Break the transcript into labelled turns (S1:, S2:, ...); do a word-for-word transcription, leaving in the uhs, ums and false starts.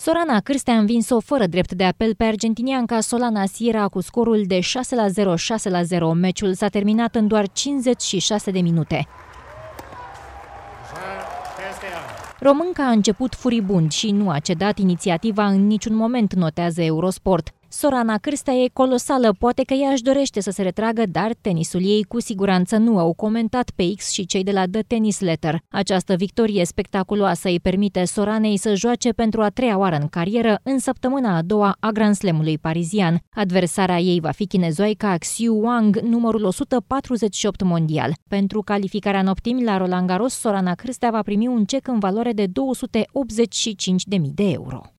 S1: Sorana Cârstea a învins-o fără drept de apel pe argentinianca Solana Sierra cu scorul de șase la zero șase la zero. Meciul s-a terminat în doar cincizeci și șase de minute. Românca a început furibund și nu a cedat inițiativa în niciun moment, notează Eurosport. Sorana Cârstea e colosală, poate că ea își dorește să se retragă, dar tenisul ei cu siguranță nu, au comentat pe X și cei de la The Tennis Letter. Această victorie spectaculoasă îi permite Soranei să joace pentru a treia oară în carieră în săptămâna a doua a Grand Slam-ului parizian. Adversarea ei va fi chinezoica Xiu Wang, numărul o sută patruzeci și opt mondial. Pentru calificarea în optimi la Roland Garros, Sorana Cârstea va primi un cec în valoare de două sute optzeci și cinci de mii de euro.